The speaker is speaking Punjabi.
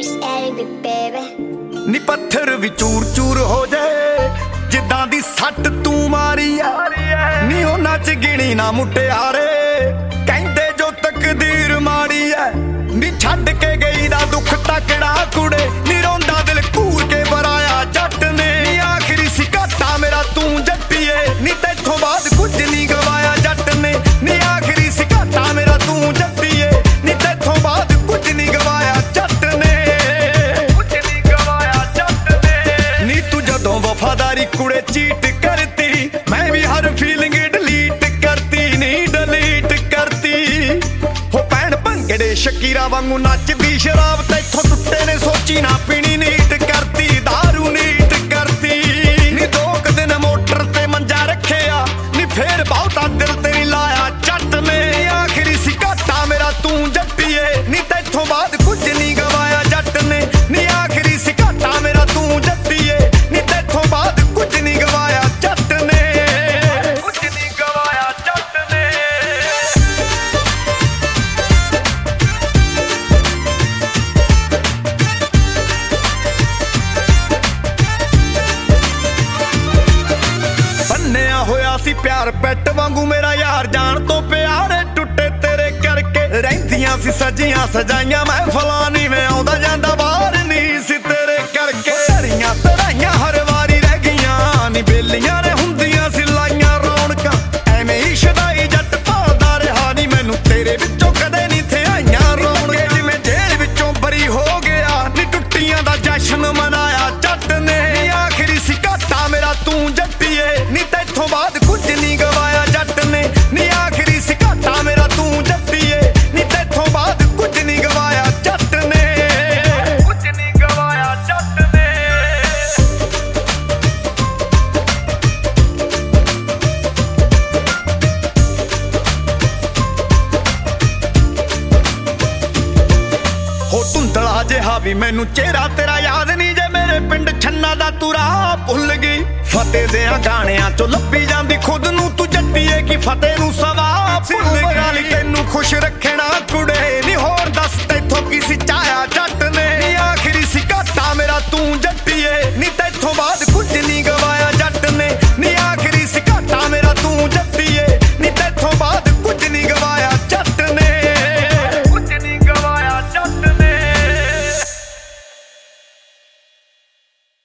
ਨੀ ਪੱਥਰ ਵੀ ਚੂਰ ਚੂਰ ਹੋ ਜਾਏ ਜਿੱਦਾਂ ਦੀ ਸੱਟ ਤੂੰ ਮਾਰੀ ਐ ਨੀ ਉਹਨਾਂ ਚ ਗਿਣੀ ਨਾ ਮੁਟਿਆਰੇ ਕਹਿੰਦੇ ਜੋ ਤਕਦੀਰ ਮਾੜੀ ਐ ਨੀ ਛੱਡ ਕੇ ਗਈ ਦਾ ਦੁੱਖ ਤਕੜਾ ਕੁੜੇ ਨੀ ਰੋਂਦਾ ਦਿਲ ਘੂਰ ਕੇ ਬਰਾਇਆ ਜੱਟ ਨੇ ਨੀ ਆਖਰੀ ਸੀ ਘਾਟਾ ਮੇਰਾ ਤੂੰ ਜੱਟੀਏ ਨੀ ਤੇਥੋਂ ਬਾਅਦ ਕੁਝ ਨਹੀਂ ਗਵਾਇਆ ਜੱਟ ਨੇ ਨੀ ਆਖਰੀ ਸੀ ਘਾਟਾ ਮੇਰਾ ਤੂੰ ਜੱਟੀਏ ਨੀ ਤੇਥੋਂ ਬਾਅਦ ਕੁਝ ਨਹੀਂ ਗਵਾਇਆ ਜੱਟ ਨੇ ਨੀ ਤੂੰ ਜਦੋਂ ਵਫਾਦਾਰੀ ਕੁੜੇ ਚੀਟ ਕਰਤੀ ਮੈਂ ਵੀ ਹਰ ਫੀਲਿੰਗ ਡਿਲੀਟ ਕਰਤੀ ਨੀ ਡਿਲੀਟ ਕਰਤੀ ਹੋ ਭੈਣ ਭੰਗੜੇ ਸ਼ਕੀਰਾ ਵਾਂਗੂ ਨੱਚਦੀ ਸ਼ਰਾਬ ਤੇਥੋਂ ਟੁੱਟੇ ਨੇ ਸੋਚੀ ਨਾ ਪੀਣੀ ਨੀਟ ਕਰਤੀ ਦਾਰੂ ਨੀਟ ਕਰਤੀ ਨੀ 2 ਦਿਨ ਮੋਟਰ ਤੇ ਮੰਜਾ ਰੱਖਿਆ ਨੀ ਫੇਰ ਬਹੁਤਾ ਦਿਲ ਤੇ ਨਹੀਂ ਲਾਇਆ ਜੱਟ ਨੇ ਆਖਰੀ ਸੀ ਘਾਟਾ ਮੇਰਾ ਤੂੰ ਜੱਟੀਏ ਨੀ ਤੇਥੋਂ ਬਾਅਦ ਕੁਝ ਨਹੀਂ ਗਵਾਇਆ ਜੱਟ ਨੇ ਨੀ ਆਖਰੀ ਸੀ ਘਾਟਾ ਮੇਰਾ ਤੂੰ ਜੱਟੀਏ ਨੀ ਤੇਥੋਂ ਬਾਅਦ ਕੁਝ ਨਹੀਂ ਗਵਾਇਆ ਜੱਟ ਨੇ ਕੁਝ ਨਹੀਂ ਗਵਾਇਆ ਜੱਟ ਨੇ ਬੰਨਿਆ ਹੋਇਆ ਸੀ ਪਿਆਰ ਪੈਟ ਵਾਂਗੂ ਮੇਰਾ ਯਾਰ ਜਾਣ ਤੋਂ ਪਿਆਰੇ ਟੁੱਟੇ ਤੇਰੇ ਕਰਕੇ ਰਹਿੰਦੀਆਂ ਸੀ ਸਜੀਆਂ ਸਜਾਈਆਂ ਮਹਿਫਲਾਂ ਨੀ ਮੈਂ ਆਉਂਦਾ ਜਾਂਦਾ ਬਾਹਰ ਨਹੀਂ ਸੀ ਤੇਰੇ ਕਰਕੇ ਧਰੀਆਂ ਧਰਾਈਆਂ ਹਰ ਵਾਰੀ ਰਹਿ ਗਈਆਂ ਨੀ ਬੇਲੀਆਂ ਨੇ ਹੁੰਦੀਆਂ ਸੀ ਲਾਈਆਂ ਰੌਣਕਾਂ ਐਵੇਂ ਹੀ ਸ਼ਦਾਈ ਜੱਟ ਭਾਲਦਾ ਰਿਹਾ ਨੀ ਮੈਨੂੰ ਤੇਰੇ ਵਿੱਚੋਂ ਕਦੇ ਨਹੀਂ ਥਿਆਈਆਂ ਰੌਣਕਾਂ ਜਿਵੇਂ ਜੇਲ੍ਹ ਵਿੱਚੋਂ ਬਰੀ ਹੋ ਗਿਆ ਨੀ ਟੁੱਟੀਆਂ ਦਾ ਜਸ਼ਨ ਮਨਾਇਆ ਜੱਟ ਨੇ ਆਖਰੀ ਸੀ ਘਾਟਾ ਮੇਰਾ ਤੂੰ ਜੱਟੀਏ ਨੀ ਤੇਥੋਂ ਬਾਅਦ ਕੁਝ ਨਹੀਂ ਗਵਾਇਆ ਜੱਟ ਨੇ ਨੀ ਆਖਰੀ ਸੀ ਘਾਟਾ ਮੇਰਾ ਤੂੰ ਜੱਟੀਏ ਨੀ ਤੇਥੋਂ ਬਾਅਦ ਕੁਝ ਨਹੀਂ ਗਵਾਇਆ ਜੱਟ ਨੇ ਕੁਝ ਨਹੀਂ ਗਵਾਇਆ ਜੱਟ ਨੇ ਹੋ ਧੁੰਦਲਾ ਜਿਹਾ ਵੀ ਮੈਨੂੰ ਚਿਹਰਾ ਤੇਰਾ ਯਾਦ ਨਹੀਂ ਜੇ ਮੇਰੇ ਪਿੰਡ ਛੰਨਾ ਦਾ ਤੂੰ ਰਾਹ ਭੁੱਲ ਗਈ ਫਤਿਹ ਦਿਆਂ ਗਾਣਿਆਂ ਚੋਂ ਲੱਭੀ ਜਾਂਦੀ ਖੁਦ ਨੂੰ ਤੂੰ ਜੱਟੀਏ ਕੀ ਫਤਿਹ ਨੂੰ ਸਵਾ ਭੁੱਲ ਗਈ ਤੈਨੂੰ ਖੁਸ਼ ਰੱਖਣਾ ਕੁੜੇ ਨੀ ਹੋਰ ਦੱਸ ਤੇਥੋਂ ਕੀ ਸੀ ਚਾਹਿਆ ਜੱਟ